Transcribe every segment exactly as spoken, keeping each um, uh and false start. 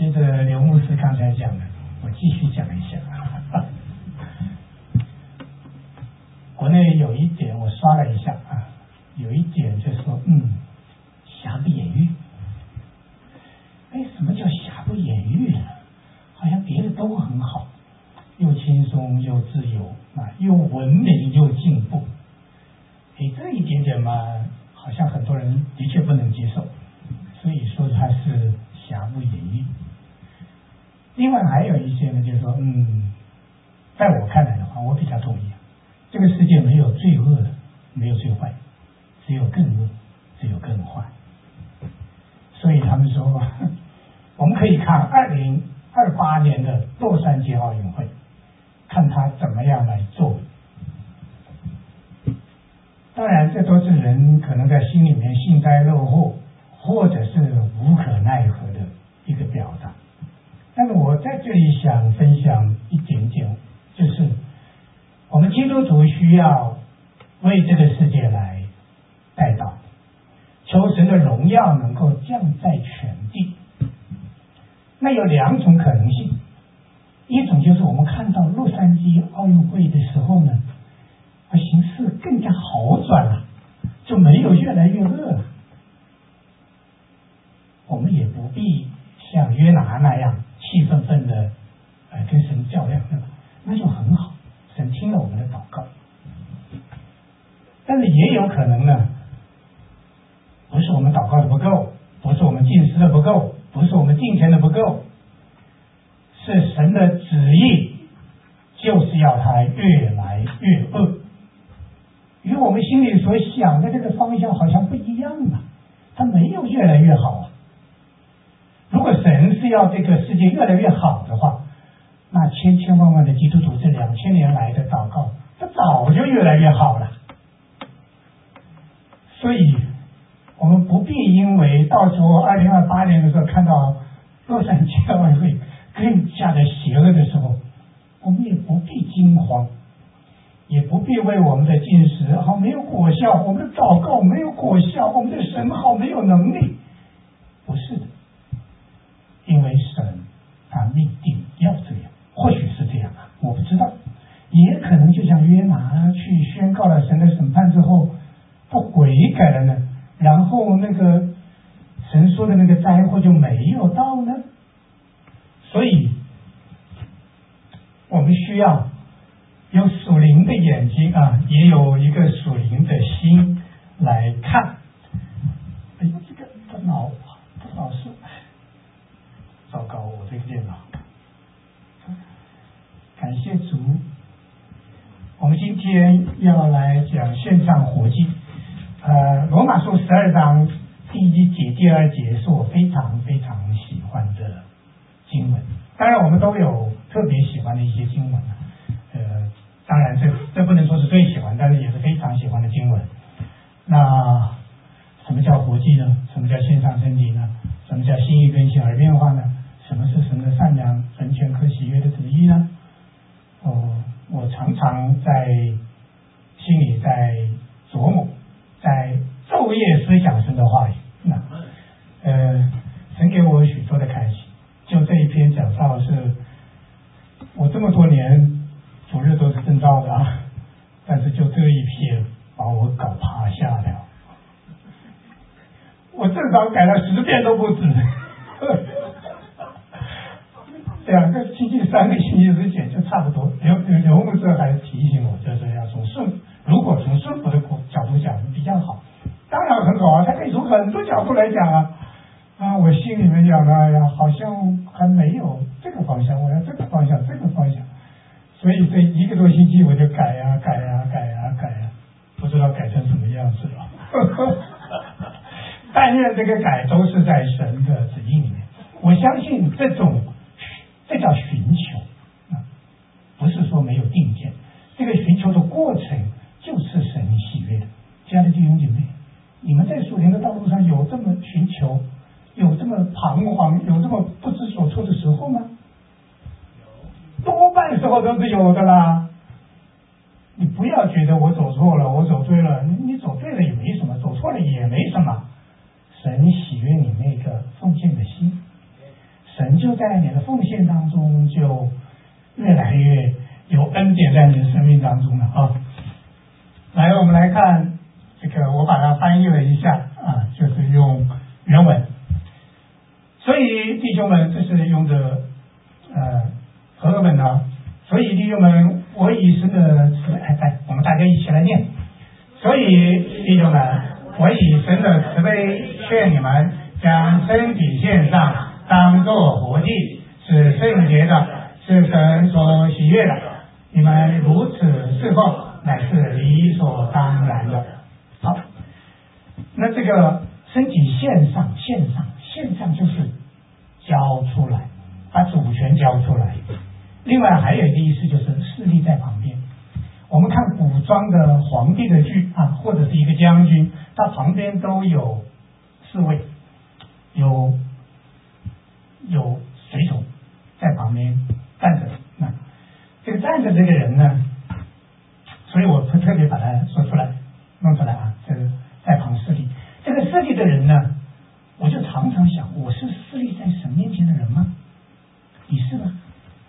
接着刘牧师刚才讲的，我继续讲一下。国内有一点我刷了一下啊，有一点就是说，嗯，瑕不掩瑜。哎，什么叫瑕不掩瑜呢？好像别的都很好，又轻松又自由啊，又文明又进步。哎，这一点点嘛，好像很多人的确不能接受，所以说它是瑕不掩瑜。另外还有一些呢，就是说，嗯，在我看来的话，我比较同意，这个世界没有最恶的，没有最坏，只有更恶，只有更坏。所以他们说，我们可以看二零二八年的洛杉矶奥运会，看他怎么样来做。当然，这都是人可能在心里面幸灾乐祸，或者是无可奈何的一个表达。但是我在这里想分享一点点，就是我们基督徒需要为这个世界来代祷，求神的荣耀能够降在全地。那有两种可能性，一种就是我们看到洛杉矶奥运会的时候呢，形势更加好转了，就没有越来越恶了。我们也不必像约拿那样气愤愤的呃跟神较量，对吧？那就很好，神听了我们的祷告。但是也有可能呢，不是我们祷告的不够，不是我们进食的不够，不是我们敬虔的不够，是神的旨意就是要它越来越恶，与我们心里所想的这个方向好像不一样啊，它没有越来越好啊。如果神是要这个世界越来越好的话，那千千万万的基督徒这两千年来的祷告，它早就越来越好了。所以我们不必因为到时候二零二八年的时候看到洛杉矶奥运会更加的邪恶的时候，我们也不必惊慌，也不必为我们的进食好没有果效，我们的祷告没有果效，我们的神好没有能力。不是的，因为神他命定要这样，或许是这样啊，我不知道，也可能就像约拿去宣告了神的审判之后，他悔改了呢，然后那个神说的那个灾祸就没有到呢。所以我们需要有属灵的眼睛啊，也有一个属灵的心来看。哎呦，这个这脑这老是糟糕，我这个电脑。感谢主，我们今天要来讲线上活祭。呃，罗马书十二章第一节、第二节是我非常非常喜欢的经文。当然，我们都有特别喜欢的一些经文。呃，当然这这不能说是最喜欢，但是也是非常喜欢的经文。那什么叫活祭呢？什么叫线上圣体呢？什么叫心意更新而变化呢？什么是神的善良、神全可喜悦的旨意呢？哦，我常常在心里在琢磨，在昼夜思想神的话语。那呃，神给我许多的开启。就这一篇讲到是，我这么多年主日都是正道的啊，但是就这一篇把我搞趴下了。我正道改了十遍都不止。两个星期、三个星期之前就差不多。刘刘刘牧师还提醒我，就是要从顺，如果从顺服的角度讲比较好。当然很好啊，他可以从很多角度来讲啊。啊，我心里面讲的，哎呀，好像还没有这个方向，我要这个方向，这个方向。所以这一个多星期我就改呀、啊、改呀、啊、改呀、啊、改呀、啊，不知道改成什么样子了。但愿这个改都是在神的旨意里面。我相信这种。这叫寻求，不是说没有定见。这个寻求的过程就是神喜悦的。亲爱的弟兄姐妹，你们在属灵的道路上有这么寻求，有这么彷徨，有这么不知所措的时候吗？多半时候都是有的啦。你不要觉得我走错了，我走对了，你你走对了也没什么，走错了也没什么。神喜悦你那个奉献的心。神就在在你的奉献当中就越来越有恩典在你的生命当中了啊。来，我们来看这个，我把它翻译了一下啊，就是用原文。所以弟兄们，这是用的呃和合本啊。所以弟兄们，我以神的慈悲，哎，我们大家一起来念。所以弟兄们，我以神的慈悲劝你们，将身体献上，当作活祭，是圣洁的，是神所喜悦的。你们如此侍奉，乃是理所当然的。好，那这个身体献上，献上，献上就是交出来，把主权交出来。另外还有一个意思就是势力在旁边。我们看古装的皇帝的剧啊，或者是一个将军，他旁边都有侍卫，有有随从在旁边站着。那这个站着这个人呢，所以我特特别把它说出来弄出来啊，这个在旁势力。这个势力的人呢，我就常常想，我是势力在神面前的人吗？你是吗？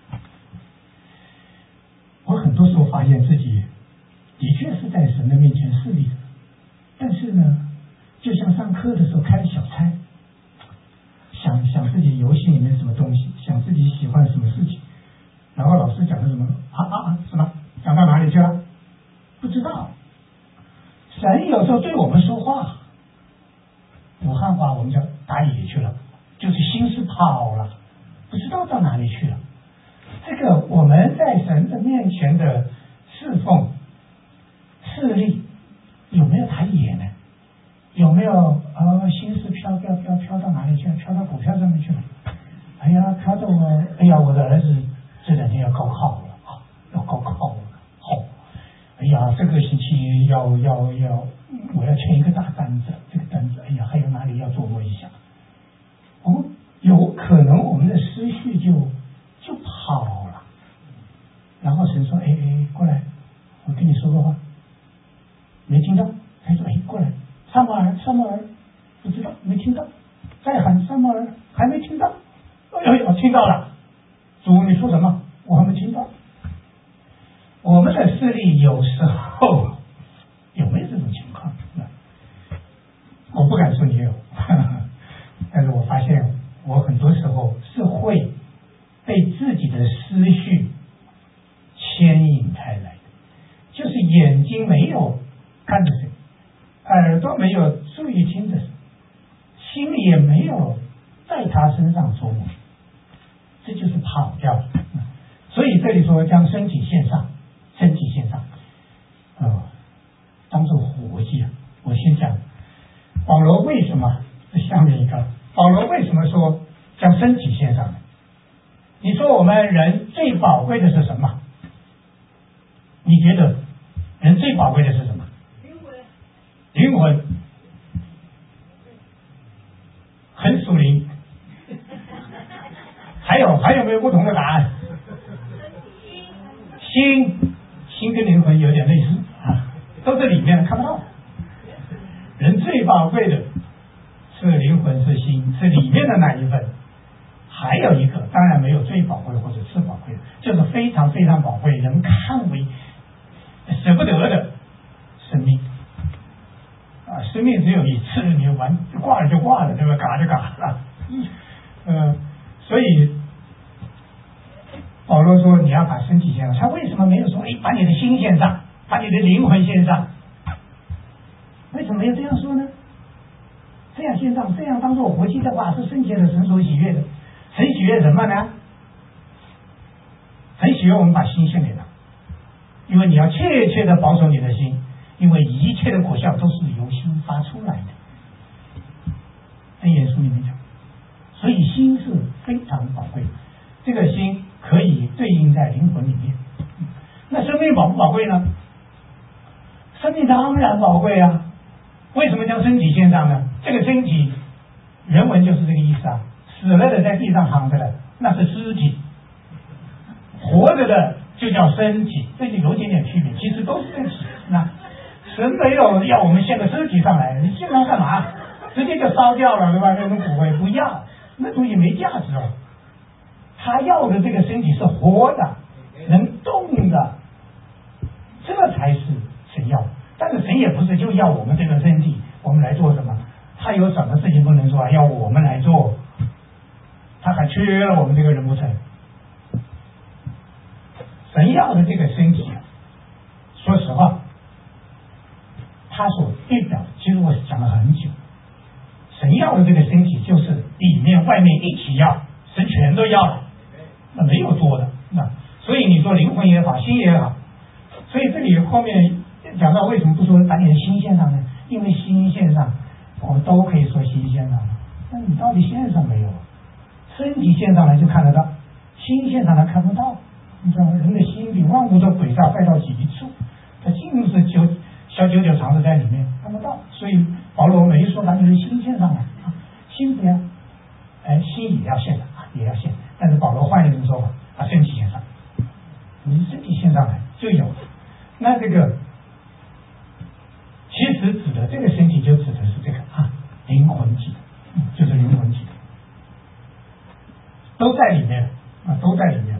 我很多时候发现自己的确是在神的面前势力的，但是呢，就像上课的时候开了小差，想想自己游戏里面什么东西，想自己喜欢什么事情，然后老师讲的什么啊啊啊什么讲到哪里去了？不知道。神有时候对我们说话，武汉话我们叫打野去了，就是心思跑了，不知道到哪里去了。这个我们在神的面前的侍奉势力有没有打野呢？有没有呃心思飘飘飘飘到哪里去了？飘到股票上面去了？哎呀，飘到我，哎呀，我的儿子这两天要高考了，要高考了，好，哎呀，这个星期要要要，我要签一个大单子，这个单子，哎呀，还有哪里要琢磨一下？我们有可能我们的思绪就就跑了，然后神说：“哎哎，过来，我跟你说个话。”没听到，他说：“哎，过来，撒母耳，撒母耳，不知道，没听到。”再喊撒母耳，还没听到。哎呦，听到了，主，你说什么？我还没听到。我们的视力有时候有没有这种情况？我不敢说你有，但是我发现我很多时候是会被自己的思绪牵引开来的，就是眼睛没有看着谁，耳朵没有注意听着谁，心里也没有在他身上琢磨，这就是跑掉了。所以这里说将身体献上，身体献上，呃，当做活祭。我先讲保罗为什么下面一个，保罗为什么说将身体献上呢？你说我们人最宝贵的是什么？你觉得人最宝贵的是什么？灵魂。灵魂。很属灵。还有还有没有不同的答案？心，心跟灵魂有点类似啊，都是里面的看不到。人最宝贵的是灵魂，是心，是里面的那一份。还有一个，当然没有最宝贵或者次宝贵的，就是非常非常宝贵，人看为舍不得的生命啊！生命只有一次，你完挂了就挂了，对吧？嘎就嘎了。呃，所以保罗说你要把身体献上，他为什么没有说哎把你的心献上，把你的灵魂献上？为什么没有这样说呢？这样献上，这样当做活祭的话，是圣洁的，神所喜悦的。神喜悦什么呢？神喜悦我们把心献给他，因为你要切切的保守你的心，因为一切的果效都是由心发出来的。在耶稣里面讲，所以心是非常宝贵的，这个心可以对应在灵魂里面。那生命宝不宝贵呢？生命当然宝贵啊！为什么将身体献上呢？这个身体原文就是这个意思啊，死了的在地上躺着的那是尸体，活着的就叫身体，这就有点点区别，其实都是这个意思。那神没有要我们献个尸体上来，你献上干嘛？直接就烧掉了，对吧？那种骨灰不要，那东西没价值哦。 他要的这个身体是活的，能动的，这才是神要的。但是神也不是就要我们这个身体，我们来做什么？他有什么事情不能做啊？要我们来做，他还缺了我们这个人不成？神要的这个身体啊，说实话，他所代表的，其实我讲了很久，神要的这个身体就是里面外面一起要，神全都要了，那没有多的。那所以你说灵魂也好，心也好，所以这里后面讲到为什么不说把你的心献上呢？因为心献上，我们都可以说心献上，那你到底献上没有？身体献上来就看得到，心献上来看不到。你知道人的心比万物都诡诈坏到极处，它尽是九小九九肠子在里面看不到。所以保罗没说把你的心献上来，啊、心不要，哎，心也要献上啊，也要献。但是保罗换一种说法，把身体献上，你身体献上来就有。那这个其实指的这个身体就指的是这个啊灵魂体，嗯，就是灵魂体，都在里面啊，都在里面。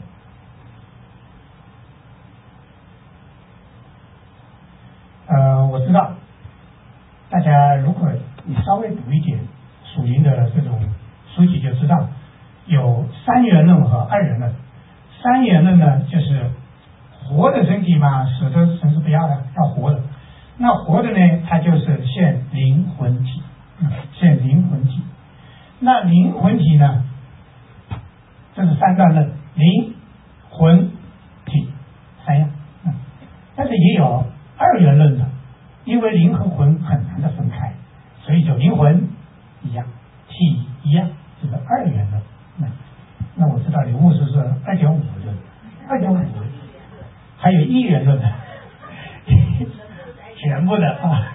呃，我知道大家如果你稍微读一点属灵的这种书籍，就知道有三元论和二元论。三元论呢，就是活的身体嘛，死的神是不要的，要活的。那活的呢，它就是现灵魂体，现灵魂体。那灵魂体呢，这是三段论，灵魂体三样。嗯，但是也有二元论的，因为灵和魂很难的分开，所以就灵魂一样，体一样，这是二元论。那那我知道刘牧师是二点五论，二点五，还有一元论的，全部的啊，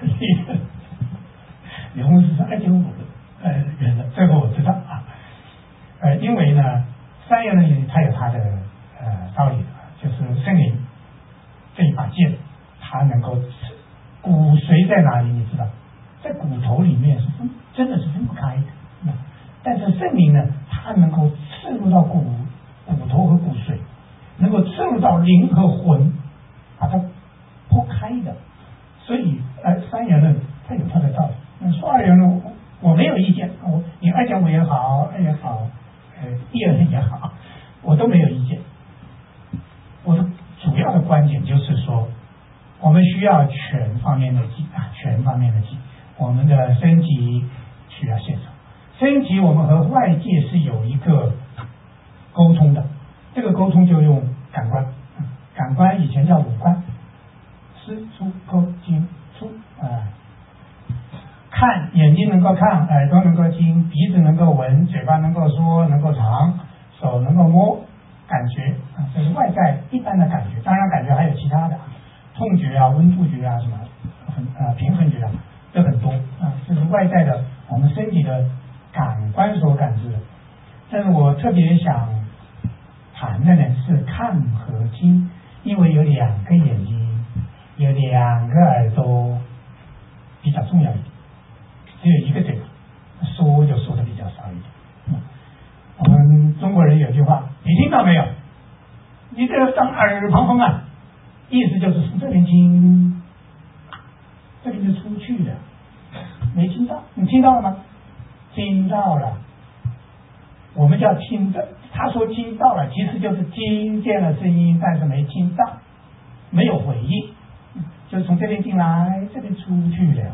刘牧师是二点五呃元的，这个我知道啊。呃，因为呢，三元论它有它的呃道理，就是圣灵这一把剑。它能够骨髓在哪里？你知道，在骨头里面是分，真的是分不开的。但是圣灵呢，它能够刺入到骨骨头和骨髓，能够刺入到灵和魂，把它剖开的。所以，呃，三元论它有它的道理。嗯，说二元论我没有意见，我你二点五也好，二也好，呃，一元论也好，我都没有意见。我的主要的观点就是说，我们需要全方面的记啊，全方面的记。我们的身体需要献上，身体我们和外界是有一个沟通的，这个沟通就用感官，嗯、感官以前叫五官，视触口听触啊，看眼睛能够看，耳朵能够听，鼻子能够闻，嘴巴能够说，能够尝，手能够摸，感觉啊，这是外在一般的感觉。当然，感觉还有其他的。痛觉啊，温度觉啊，什么很呃平衡觉啊，这很多啊，这是外在的我们身体的感官所感知的。但是我特别想谈的呢是看和听，因为有两个眼睛，有两个耳朵，比较重要一点。只有一个嘴巴，说就说的比较少一点。嗯、我们中国人有句话，你听到没有？你这当耳旁风啊！意思就是从这边听，这边就出去了，没听到，你听到了吗？听到了，我们叫听的。他说听到了，其实就是听见了声音，但是没听到，没有回应，就是从这边进来，这边出去了。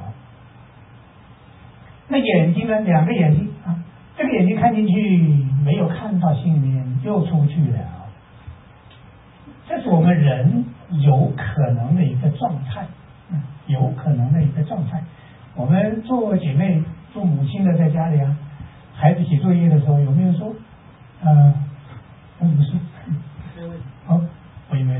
那眼睛呢？两个眼睛啊，这个眼睛看进去没有看到心里面，又出去了。这是我们人有可能的一个状态，嗯，有可能的一个状态。我们做姐妹、做母亲的在家里啊，孩子写作业的时候，有没有说，呃，我不是，好，我以为，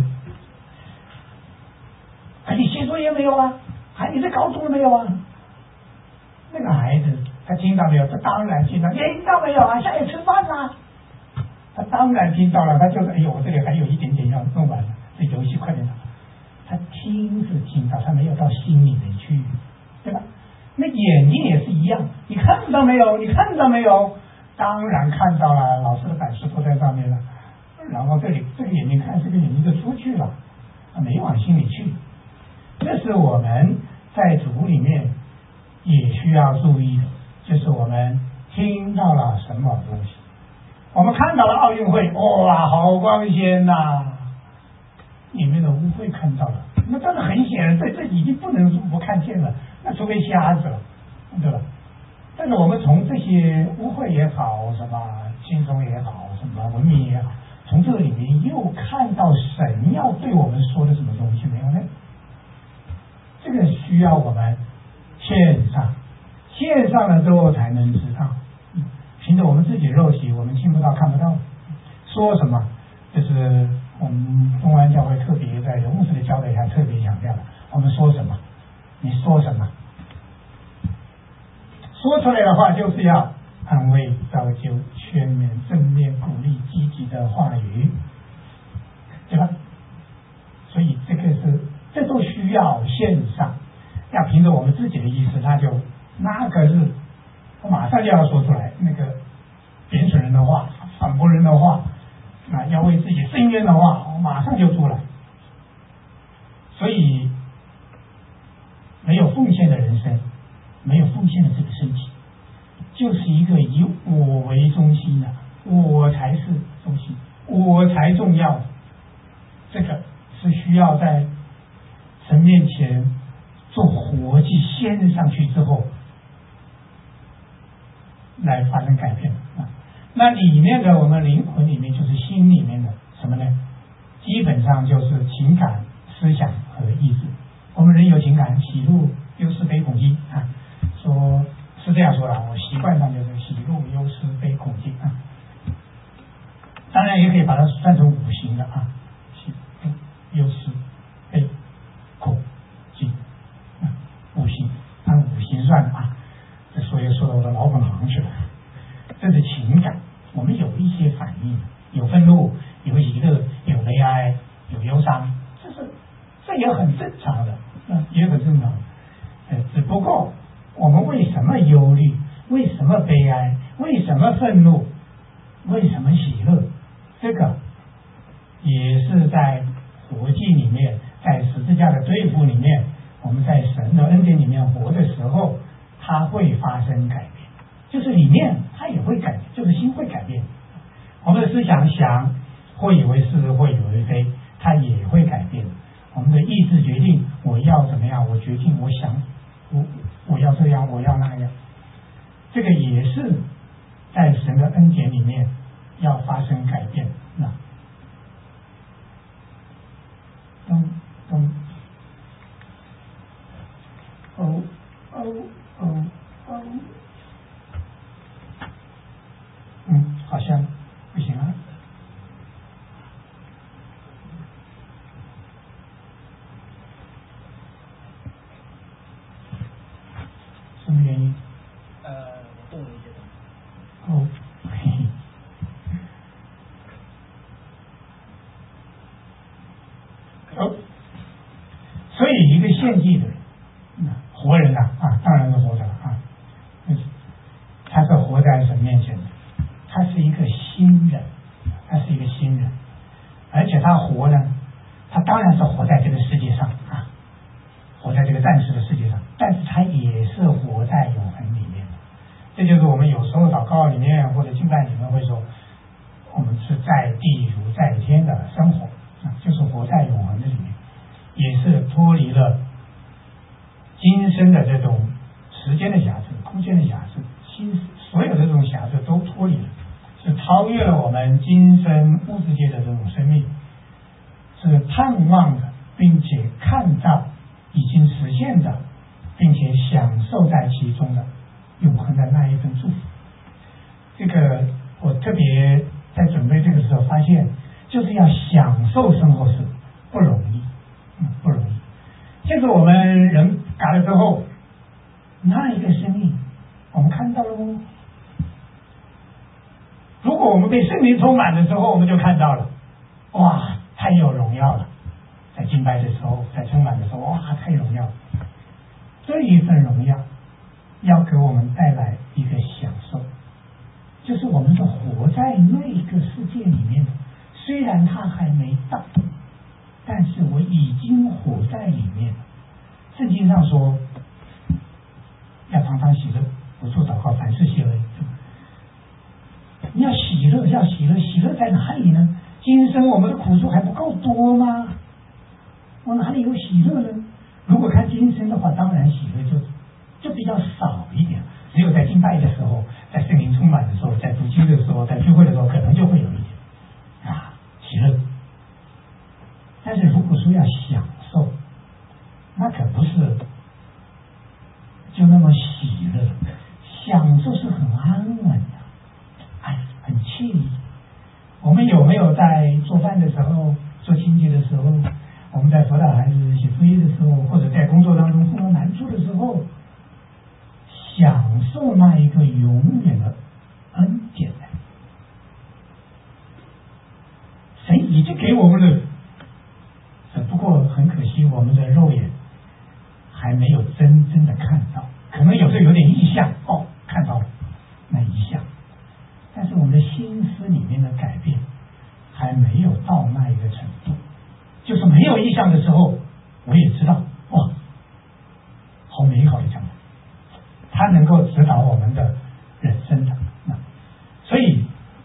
啊，你写作业没有啊？啊，你在高中了没有啊？那个孩子他听到没有？他当然听到，听到没有啊？下来吃饭啦。他当然听到了，他就是哎呦，我这里还有一点点要弄完了，这游戏快点打。他听是听到，他没有到心里面去，对吧？那眼睛也是一样，你看到没有？你看到没有？当然看到了，老师的板书都在在上面了，然后这里这个眼睛看，这个眼睛就出去了，没往心里去。这是我们在主里面也需要注意的，就是我们听到了什么东西，我们看到了奥运会，哇，好光鲜呐、啊！里面的污秽看到了，那这是很显然，这这已经不能不看见了，那除非瞎子了，对吧？但是我们从这些污秽也好，什么轻松也好，什么文明也好，从这个里面又看到神要对我们说的什么东西没有呢？这个需要我们线上，线上了之后才能知道。凭着我们自己肉体，我们听不到看不到，说什么就是我们东安教会特别在人物式的教导下特别强调的，我们说什么，你说什么，说出来的话就是要安慰、造就、劝勉、正面、鼓励、积极的话语，对吧？所以这个是，这都需要线上，要凭着我们自己的意识，那就那个是我马上就要说出来，那个贬损人的话、反驳人的话，啊，要为自己申冤的话，我马上就出来。所以，没有奉献的人生，没有奉献的这个身体，就是一个以我为中心的，我才是中心，我才重要的。这个是需要在神面前做活祭献上去之后，来发生改变啊。那里面的我们灵魂里面就是心里面的什么呢？基本上就是情感、思想和意志。我们人有情感，喜怒忧思悲恐惧啊，说是这样说的，我习惯上就是喜怒忧思悲恐惧啊。当然也可以把它算成五行的啊，喜怒忧思悲恐惧啊，五行按五行算的啊。这说又说到我的老本行去了。这是情感，我们有一些反应，有愤怒，有喜乐，有悲哀，有忧伤，这是这也很正常的，嗯，也很正常的。呃，只不过我们为什么忧虑，为什么悲哀，为什么愤怒，为什么喜乐，这个也是在活祭里面，在十字架的对付里面，我们在神的恩典里面活的时候，它会发生改变。就是里面它也会改变，就是心会改变。我们的思想想会以为是，会以为非，它也会改变。我们的意志决定我要怎么样，我决定我想我我要这样，我要那样。这个也是在神的恩典里面要发生改变。那咚咚哦哦哦哦。嗯，好像不行啊。什么原因？ 呃，我动了一些东西。 哦，嘿嘿。哦，所以一个献祭的人，活人啊啊，当然是活着了啊，他是活在神面前的。他是一个新人，他是一个新人，而且他活呢，他当然是活在这个世界上啊，活在这个暂时的世界上，但是他也是活在永恒里面的。这就是我们有时候祷告里面或者敬拜里面会说，我们是在地如在天的生活啊，就是活在永恒的里面，也是脱离了今生的这种时间的瑕疵、空间的瑕疵，心所有的这种瑕疵都脱离了。是超越了我们今生物质界的这种生命，是盼望的，并且看到已经实现的，并且享受在其中的永恒的那一份祝福。这个我特别在准备这个时候发现，就是要享受生活是不容易，嗯，不容易。就是我们人改了之后，那一个生命我们看到了吗？如果我们被圣灵充满的时候，我们就看到了，哇，太有荣耀了！在敬拜的时候，在充满的时候，哇，太荣耀了！这一份荣耀要给我们带来一个享受， 就是我们是活在那个世界里面的，虽然它还没到，但是我已经活在里面了。圣经上说要常常喜乐，不住祷告，凡事谢恩。你要喜乐，要喜乐，喜乐在哪里呢？今生我们的苦处还不够多吗？我哪里有喜乐呢？如果看今生的话，当然喜乐就就比较少一点，只有在敬拜的时候，在圣灵充满的时候，在读经的时候，在聚会的时候，可能就会有一点啊喜乐。但是如果说要享受，那可不是就那么喜乐，享受是很安稳的，哎，很惬意。我们有没有在做饭的时候、做清洁的时候，我们在辅导孩子写作业的时候，或者在工作当中碰到难处的时候，享受那一个永远的恩典呢？神已经给我们了，只不过很可惜，我们的肉眼还没有真正的看到，可能有时候有点意象，哦，看到了那一象，但是我们的心思里面的改变还没有到那一个程度。就是没有意象的时候，我也知道，哇，好美好的将来，它能够指导我们的人生的。所以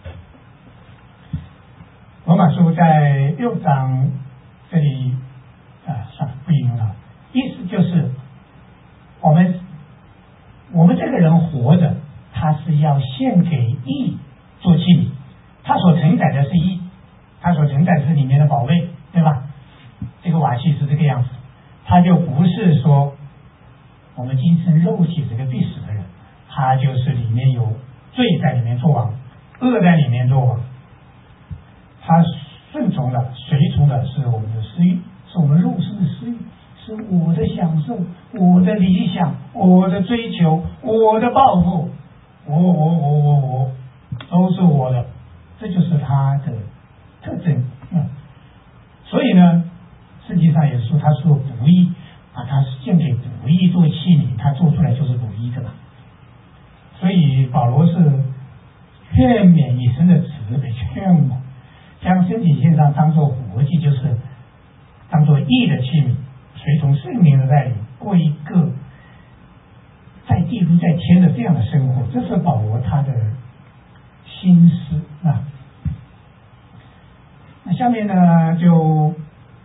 罗马书在六章这里啊，算了，不引用了。意思就是我们我们这个人活着，他是要献给义做器皿，他所承载的是义，他所承载的是里面的宝贝，对吧？这个瓦器是这个样子，他就不是说我们今生肉体这个必死的人，他就是里面有罪在里面作王，恶在里面作王，他顺从的、随从的是我们的私欲，是我们肉身的私欲，是我的享受、我的理想、我的追求、我的抱负，我我我我我都是我的，这就是他的特征。嗯，所以呢，实际上也说他说不义，把他献给不义做器皿，他做出来就是不义的嘛。所以保罗是劝勉以神的慈悲，劝我将身体献上，当作活祭，就是当作义的器皿，随从圣灵的带领，过一个在地如在天的这样的生活。这是保罗他的心思啊。那下面呢，就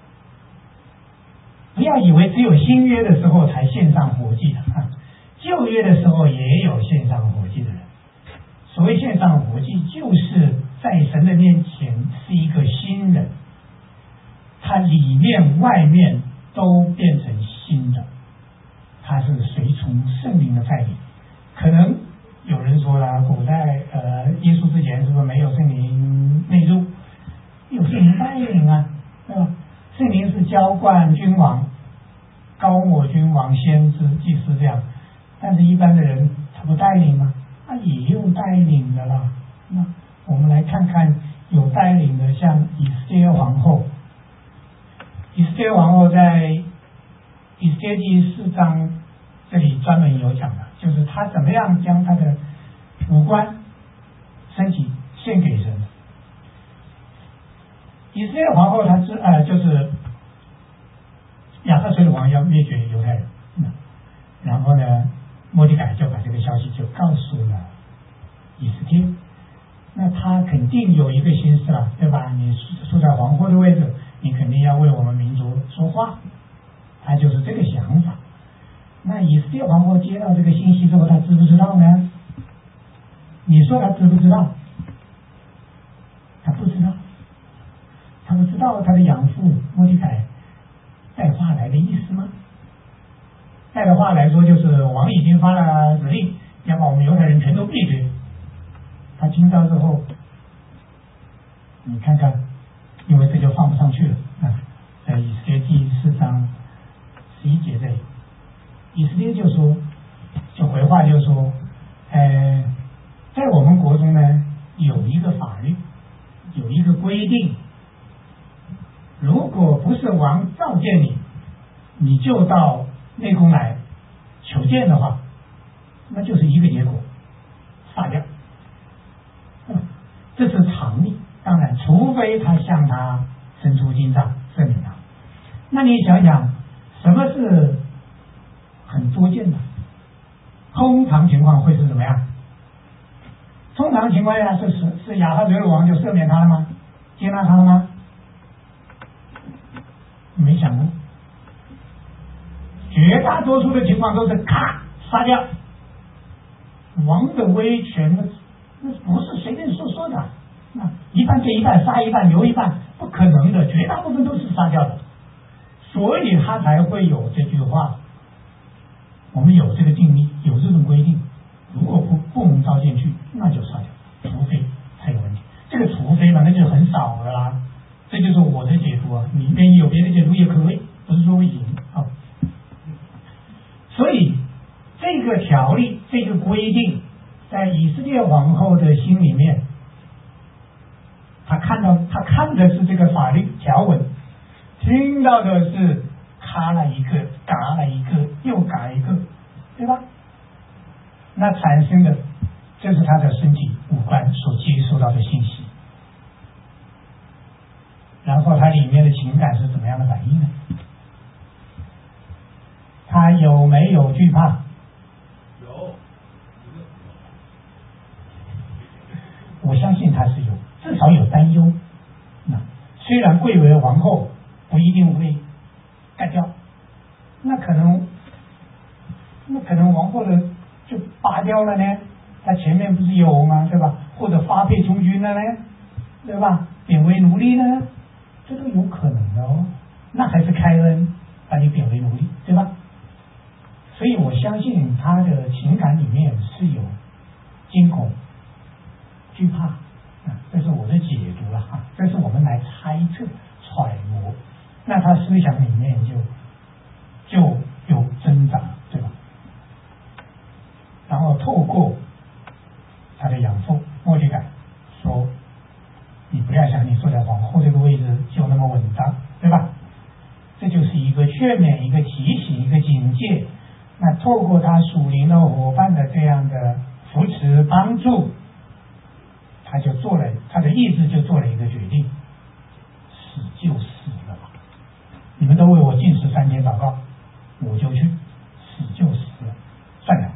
不要以为只有新约的时候才献上活祭的啊，旧约的时候也有献上活祭的人。所谓献上活祭，就是在神的面前是一个新人，他里面外面都变成新的，他是随从圣灵的带领。可能有人说了，古代呃耶稣之前是不是没有圣灵内入？有圣灵带领啊，对吧？圣灵是浇灌君王、高抹君王、先知、祭司这样，但是一般的人他不带领吗？他也有带领的啦。那我们来看看有带领的，像以斯帖皇后。以斯帖皇后在以斯帖记四章这里专门有讲的，就是她怎么样将她的五官、身体献给神。以色列皇后她是呃就是亚哈随鲁王要灭绝犹太人，嗯，然后呢，末底改就把这个消息就告诉了以斯帖。那他肯定有一个心思了，对吧？你坐在皇后的位置，你肯定要为我们民族说话，他就是这个想法。那以色列皇后接到这个信息之后，他知不知道呢？你说他知不知道？他不知道。他不知道他的养父末底改带话来的意思吗？带的话来说，就是王已经发了指令，要把我们犹太人全都灭绝。他听到之后，你看看，因为这就放不上去了啊，在以斯帖记四章十一节这里，以斯帖就说，就回话就说，呃，在我们国中呢，有一个法律，有一个规定，如果不是王召见你，你就到内宫来求见的话，那就是一个结果，杀掉。 为他向他伸出金杖赦免他。那你想想，什么是很多见的？通常情况会是怎么样？通常情况下是是是亚哈随鲁王就赦免他了吗？接纳他了吗？没想过。绝大多数的情况都是咔杀掉。王的威权那不是随便说说的，那一半对一半，杀一半留一半，不可能的，绝大部分都是杀掉的。所以他才会有这句话，我们有这个定义，有这种规定，如果不不蒙召进去，那就杀掉，除非才有问题。这个除非嘛，那就很少的啦。这就是我的解读啊，你愿意有别的解读也可以，不是说不行啊。所以这个条例，这个规定，在以色列皇后的心里面，他看到他看的是这个法律条文，听到的是咔了一个，嘎了一个，又嘎一个，对吧？那产生的这是他的身体五官所接收到的信息，然后他里面的情感是怎么样的反应呢？他有没有惧怕？ 有， 我相信他是有，至少有担忧。那虽然贵为皇后，不一定会干掉，那可能，那可能王后的就拔掉了呢。他前面不是有吗？对吧？或者发配充军了呢？对吧？贬为奴隶呢？这都有可能的哦。那还是开恩把你贬为奴隶，对吧？所以我相信他的情感里面是有惊恐、惧怕，啊，这是我的解读了啊，这是我们来猜测、揣摩。那他思想里面就就有挣扎，对吧？然后透过他的养父莫迪改说：“你不要想你坐在皇后这个位置就那么稳当，对吧？”这就是一个劝勉、一个提醒、一个警戒。那透过他属灵的伙伴的这样的扶持帮助，他就做了，他的意志就做了一个决定：死就死了吧！你们都为我禁食三天祷告，我就去，死就死了，算了。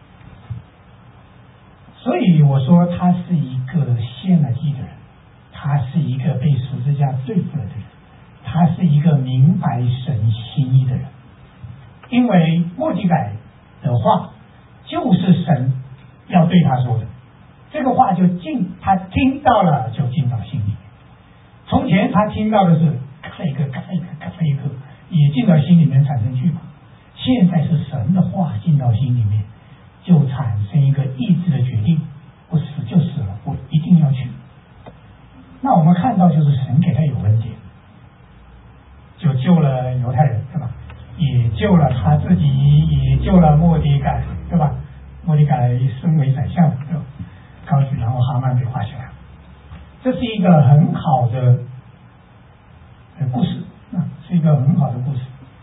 所以我说他是一个献了祭的人，他是一个被十字架对付了的人，他是一个明白神心意的人。因为末底改的话就是神要对他说的，这个话就进，他听到了就进到心里面。从前他听到的是嘎一个嘎一个嘎一个，也进到心里面产生惧怕。现在是神的话进到心里面，就产生一个意志的决定，我死就死了，我一定要去。那我们看到就是神给他有恩典，就救了犹太人，对吧？也救了他自己，也救了末底改，对吧？末底改升为宰相，对吧？高举，然后哈曼被画下来，这是一个很好的故事啊，是一个很好的故事。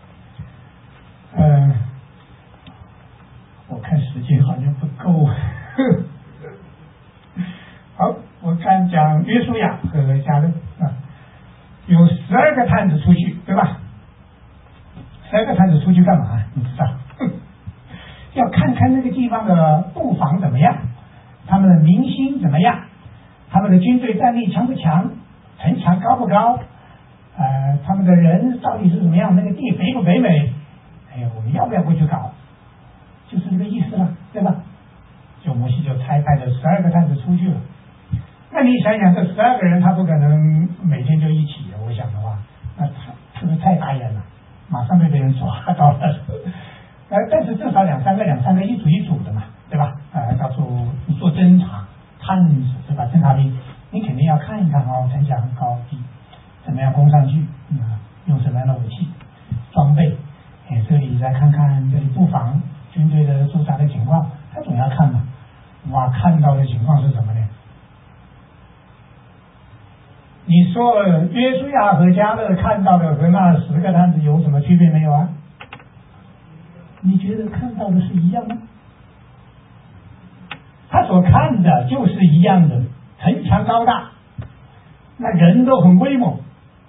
嗯、呃，我看时间好像不够。好，我看讲约书亚和迦勒啊，有十二个探子出去，对吧？十二个探子出去干嘛？你知道？要看看那个地方的布防怎么样，他们的民心怎么样，他们的军队战力强不强，城墙高不高，呃，他们的人到底是怎么样，那个地肥不肥美？哎呀，我们要不要过去搞？就是这个意思了，对吧？就摩西就差派了十二个探子出去了。那你想想，这十二个人他不可能每天就一起，我想的话，那他是不是太打眼了？马上被别人抓到了，呃，但是至少两三个、两三个一组一组的嘛，对吧？呃，到时候你做侦查、探子，对吧？侦察兵，你肯定要看一看哦，城墙高低，怎么样攻上去，嗯，用什么样的武器、装备，哎，这里再看看这里布防、军队的驻扎的情况，他总要看嘛。哇，看到的情况是什么呢？你说约书亚和迦勒看到的和那十个探子有什么区别没有啊？你觉得看到的是一样吗？他所看的就是一样的，城墙高大， 那人都很威猛，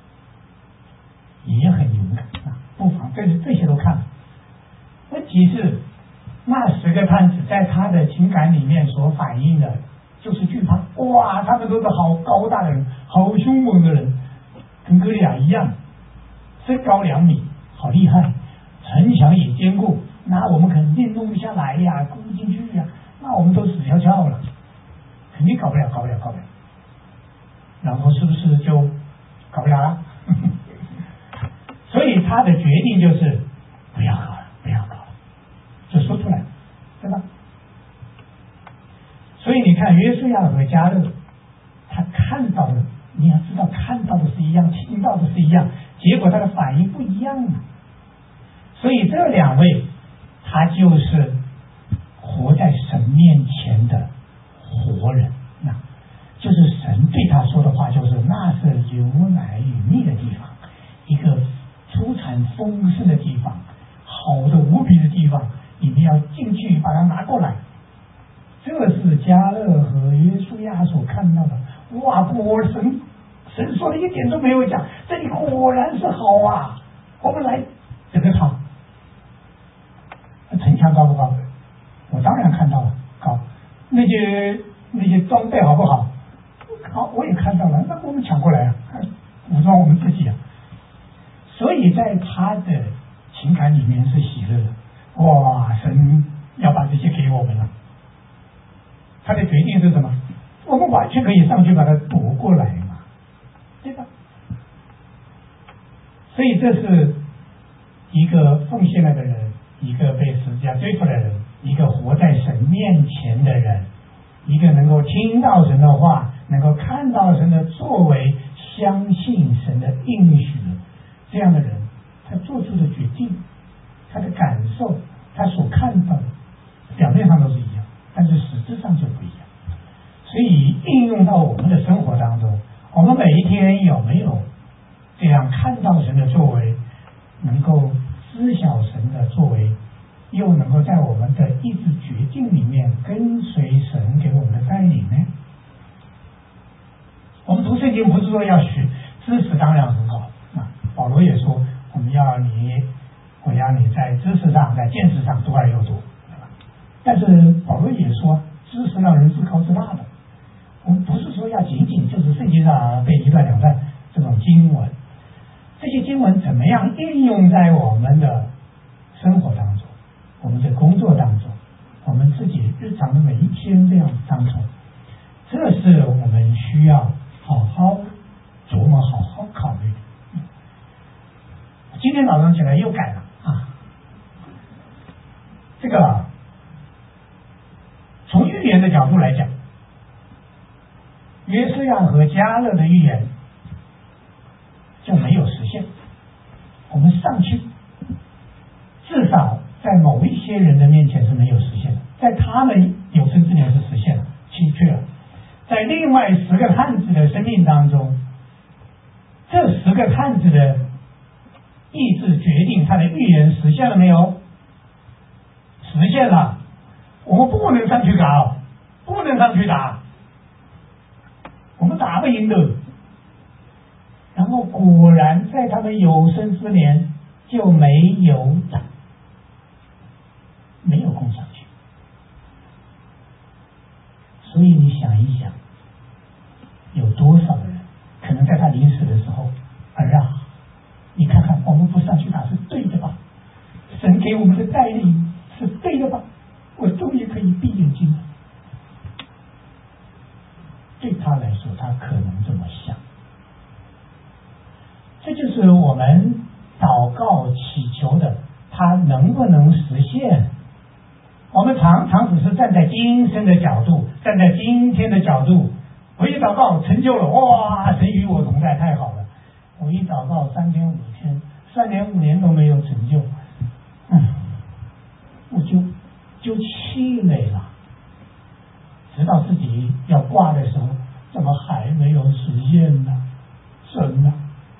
也很勇敢啊，不妨这这些都看。问题是，那十个探子在他的情感里面所反映的，就是惧怕。哇，他们都是好高大的人，好凶猛的人，跟哥利亚一样，身高两米，好厉害，城墙也坚固，那我们肯定弄不下来呀，攻不进去呀，那我们都死翘翘了，肯定搞不了，搞不了，搞不了。然后是不是就搞不了了？所以他的决定就是不要搞了，不要搞了，就说出来，对吧？所以你看约书亚和迦勒，他看到的，你要知道看到的是一样，听到的是一样，结果他的反应不一样啊。所以这两位，他就是活在神面前的活人，那就是神对他说的话，就是那是有奶与蜜的地方，一个出产丰盛的地方，好的无比的地方，你们要进去把它拿过来。这是迦勒和约书亚所看到的。哇，果神神说的一点都没有讲，这里果然是好啊，我们来这个场。城墙高不高？我当然看到了，高。那些那些装备好不好？好，我也看到了，那我们抢过来啊，武装我们自己啊。所以在他的情感里面是喜乐的。哇，神要把这些给我们了。他的决定是什么？我们完全可以上去把它夺过来嘛，对吧？所以这是一个奉献了的人，一个被十字架追出来的人，一个活在神面前的人，一个能够听到神的话，能够看到神的作为，相信神的应许，这样的人，他做出的决定，他的感受，他所看到的，表面上都是一样，但是实质上就不一样。所以应用到我们的生活当中，我们每一天有没有这样看到神的作为，能够知晓神的作为，又能够在我们的意志决定里面跟随神给我们的带领呢？我们读圣经不是说要学知识，当然很好啊。保罗也说，我们要你，我要你在知识上，在见识上多而又多。但是保罗也说，知识让人自高自大的。我们不是说要仅仅就是圣经上背一段两段这种经文，这些经文怎么样应用在我们的生活当中，我们的工作当中，我们自己日常的每一天这样当中，这是我们需要好好琢磨、好好考虑的。今天早上起来又改了啊，这个从预言的角度来讲，约书亚和迦勒的预言就没有实现。我们上去，至少在某一些人的面前是没有实现的，在他们有生之年是实现了，精确了。在另外十个探子的生命当中，这十个探子的意志决定他的预言实现了没有？实现了。我们不能上去搞，不能上去打，我们打不赢的。然后果然在他们有生之年就没有打，没有攻上去。所以你想一想，有多少人可能在他临死的时候，儿啊，你看看我们不上去打是对的吧？神给我们的带领是对的吧？我终于可以闭眼睛了。对他来说，他可能这么想。这就是我们祷告祈求的，他能不能实现？我们常常只是站在今生的角度，站在今天的角度，我一祷告成就了，哇，神与我同在，太好了。我一祷告三天五天，三年五年都没有成就，嗯，我就就气馁了。直到自己要挂的时候，怎么还没有实现呢？神啊！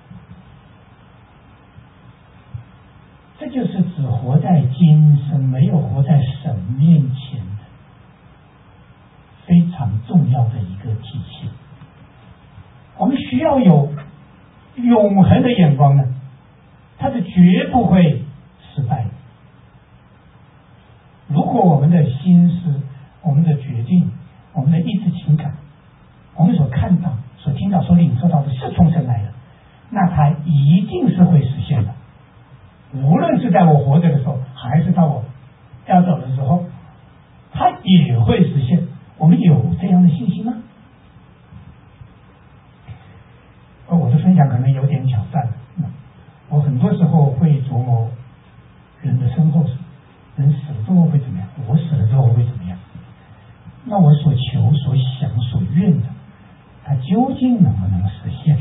这就是只活在今生，没有活在神面前的非常重要的一个体现。 我们需要有永恒的眼光呢，它是绝不会失败的。如果我们的心思、我们的决定、我们的意志情感，我们所看到、所听到、所领受到的是从神来的，那它一定是会实现的。无论是在我活着的时候，还是到我要走的时候，它也会实现。我们有这样的信心吗？我的分享可能有点挑战，我很多时候会琢磨人的身后事，人死了之后会怎么样？我死了之后会怎么样？那我所求、所想、所愿的，它究竟能不能实现？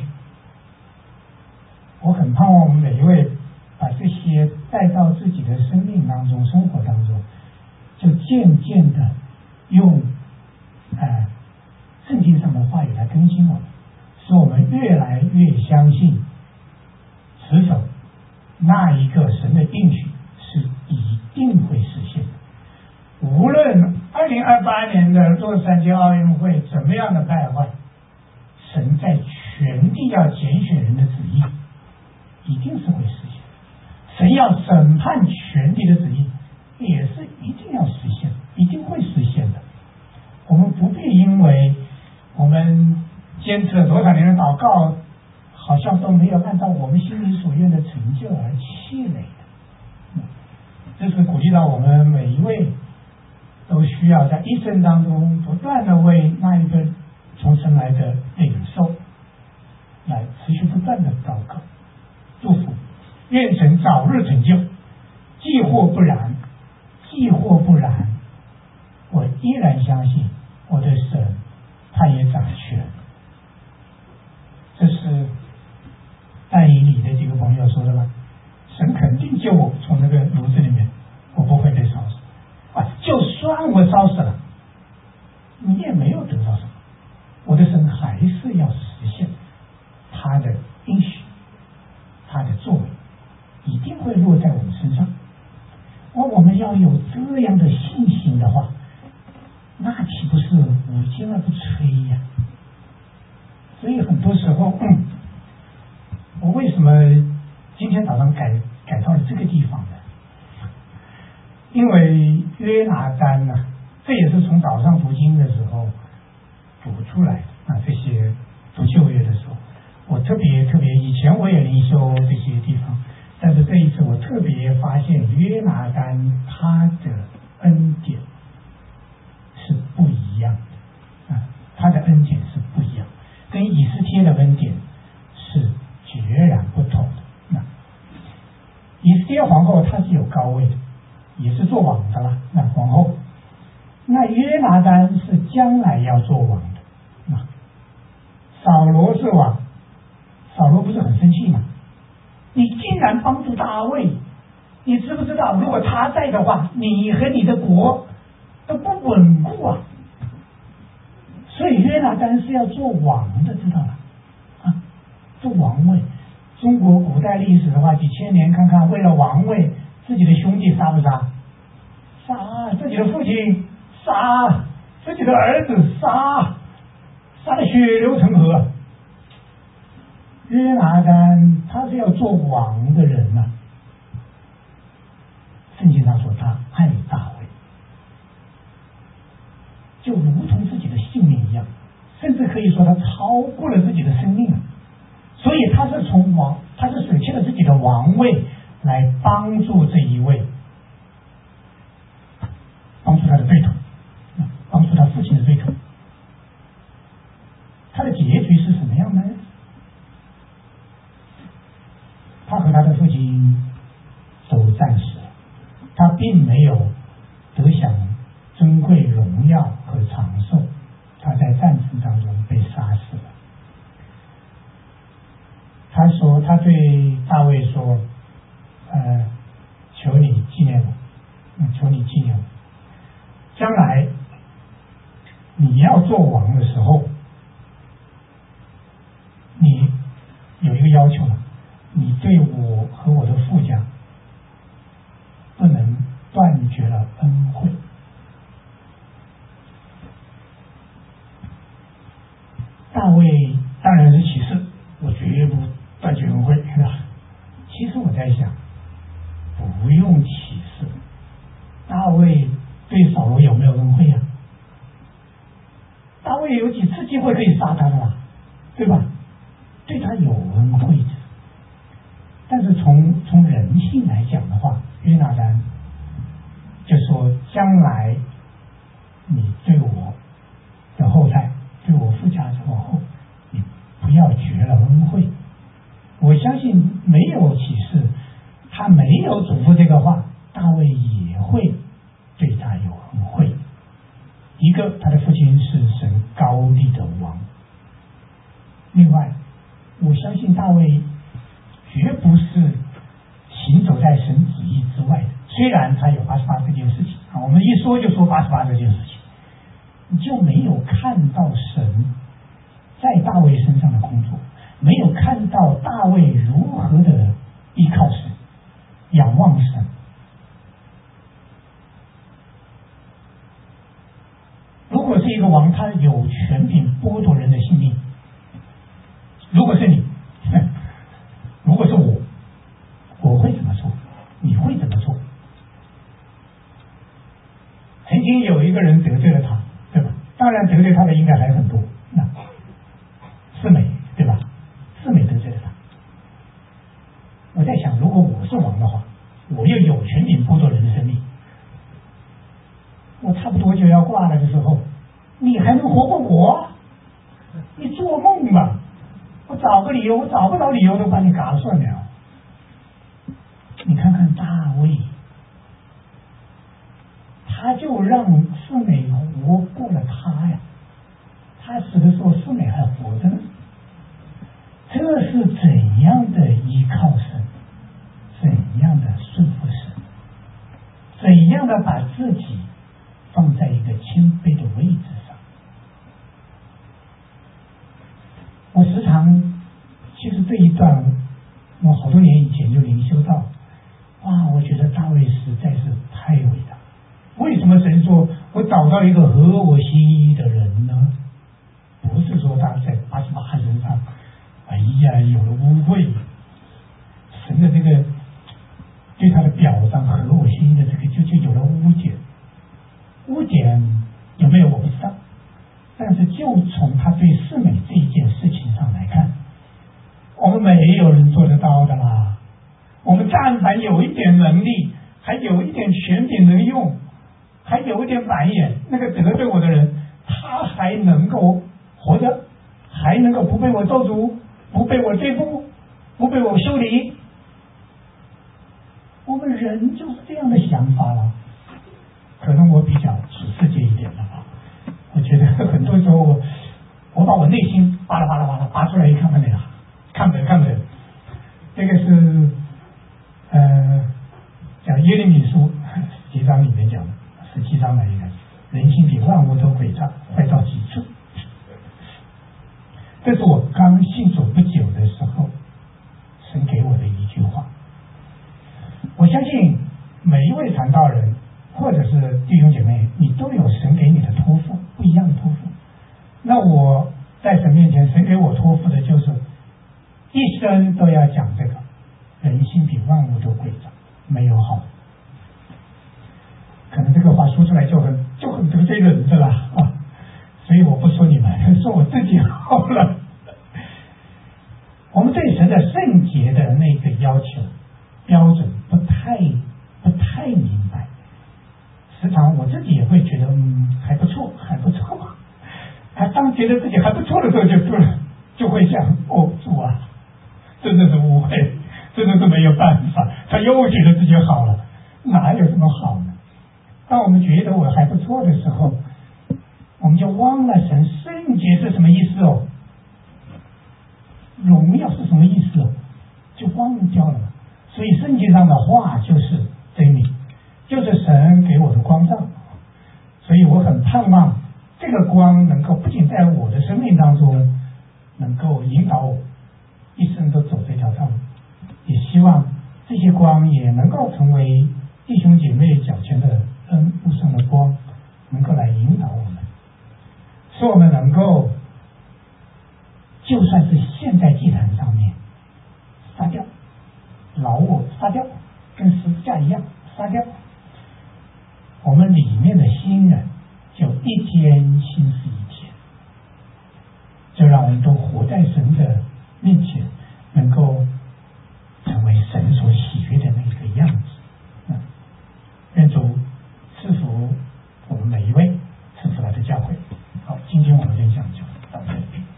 我很盼望我们每一位把这些带到自己的生命当中、生活当中，就渐渐的用呃圣经上的话语来更新我们，使我们越来越相信、持守那一个神的应许是一定会实现的。无论二零二八年的洛杉矶奥运会怎么样的败坏，神在全地要拣选人的旨意一定是会实现。神要审判全地的旨意也是一定要实现，一定会实现的。我们不必因为我们坚持了多少年的祷告，好像都没有按照我们心里所愿的成就而气馁的。这是鼓励到我们每一位都需要在一生当中不断的为那一个从神来的领受来持续不断的祷告祝福，愿神早日成就。既或不然，既或不然，我依然相信我的神他也掌权。这是但以理的几个朋友说的吗？神肯定救我从那个炉子里面，我不会被烧死啊！就算我烧死了，你也没有得到什么，我的神还是要实现他的应许，他的作为一定会落在我们身上。而我们要有这样的信心的话，那岂不是无坚而不摧呀？所以很多时候，嗯，我为什么今天早上改改到了这个地方呢？因为约拿单呢、啊，这也是从早上读经的时候读出来的啊。这些读旧约的时候，我特别特别，以前我也灵修这些地方，但是这一次我特别发现约拿单他的恩典是不一样的啊，他的恩典是不一样，跟以斯帖的恩典是截然不同的。那以斯帖皇后她是有高位的，也是做王的啦，那皇后。那约拿单是将来要做王的。那扫罗是王，扫罗不是很生气吗？你竟然帮助大卫，你知不知道如果他在的话，你和你的国都不稳固啊。所以约拿单是要做王的，知道吗？啊，做王位。中国古代历史的话，几千年看看，为了王位，自己的兄弟杀不杀？杀，自己的父亲杀，自己的儿子杀，杀得血流成河。约拿单他是要做王的人呐、啊，圣经上说他爱大卫，就如同自己的性命一样，甚至可以说他超过了自己的生命啊。所以他是从王，他是舍弃了自己的王位来帮助这一位，帮助他的对头，帮助他父亲的对头。他的结局是什么样的呢？他和他的父亲都战死了，他并没有得享尊贵荣耀和长寿，他在战争当中被杀死了。他说，他对大卫说：“呃，求你纪念我，嗯，求你纪念我。将来你要做王的时候，你有一个要求了，你对我和我的父家不能断绝了恩惠。”大卫当然是启示，我绝不断绝恩惠，是吧？其实我在想，不用启示，大卫对扫罗有没有恩惠啊？大卫有几次机会可以杀他的啦，对吧？对他有恩惠的。但是从从人性来讲的话，约拿单就说：将来你对我的后代，对我父家之后，你不要绝了恩惠。我相信没有启示，他没有嘱咐这个话，大卫也会对他有恩惠。一个，他的父亲是神高立的王；另外，我相信大卫绝不是行走在神旨意之外的。虽然他有八十八这件事情啊，我们一说就说八十八这件事情，你就没有看到神在大卫身上的工作，没有看到大卫如何的依靠神、仰望神。如果是一个王，他有权柄剥夺人的性命。如果是你，如果是我，我会怎么做？你会怎么做？曾经有一个人得罪了他，对吧？当然得罪他的应该还很多。那世美，对吧？世美得罪了他。我在想，如果我是王的话，我又有权柄剥夺人的生命，我差不多就要挂了的时候，你还能活过我？你做梦吧！我找个理由，我找不着理由都把你嘎算了。你看看大卫，他就让世美活过了他呀。他死的时候，世美还活着呢。这是怎样的依靠神？怎样的顺服神？怎样的把自己放在一个谦卑的位置上？我时常，其实这一段我好多年以前就灵修到，哇，我觉得大卫实在是太伟大。为什么神说我找到一个合我心意的人呢？不是说他在八十八身上，哎呀，有了污秽，神的这个对他的表彰合我心意的这个就就有了污点。污点有没有我不知道，但是就从他对世美这一件事情上来看，我们没有人做得到的啦。我们但凡有一点能力，还有一点权柄能用，还有一点白眼，那个得罪我的人，他还能够活着，还能够不被我咒诅，不被我对付，不被我修理。我们人就是这样的想法了。可能我比较属世界一点了啊，我觉得很多时候我我把我内心巴拉巴拉巴拉拔出来一看，看没有，看不得看不得。这个是呃讲耶利米书十七章里面讲的，十七章的一个人心比万物都诡诈，坏到极处。这是我刚信主不久的时候，神给我的一句话。我相信每一位传道人或者是弟兄姐妹，你都有神给你的托付，不一样的托付。那我在神面前，神给我托付的就是一生都要讲这个，人心比万物都诡诈，没有好。可能这个话说出来就很就很得罪人的啦啊，所以我不说你们，说我自己好了。我们对神的圣洁的那个要求标准不太不太明白。时常我自己也会觉得嗯还不错还不错，他当觉得自己还不错的时候就突然就会想，哦主啊，真的是误会，真的是没有办法，他又觉得自己好了，哪有这么好呢？当我们觉得我还不错的时候，我们就忘了神圣洁是什么意思哦，荣耀是什么意思哦，就忘掉了。所以圣经上的话就是真理，就是神给我的光照，所以我很盼望这个光能够不仅在我的生命当中能够引导我一生都走这条道路，也希望这些光也能够成为弟兄姐妹脚前的恩路上的光，能够来引导我们，使我们能够就算是现在祭坛上面杀掉老我，杀掉跟十字架一样杀掉，我们里面的新人就一天新是一天，就让我们都活在神的面前，能够成为神所喜悦的那个样子。嗯，愿主赐福我们每一位，赐福他的教会。好，今天我们分享就到这里。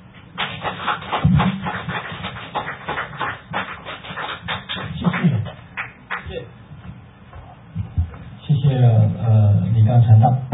谢谢， 谢谢，谢谢呃李刚传道。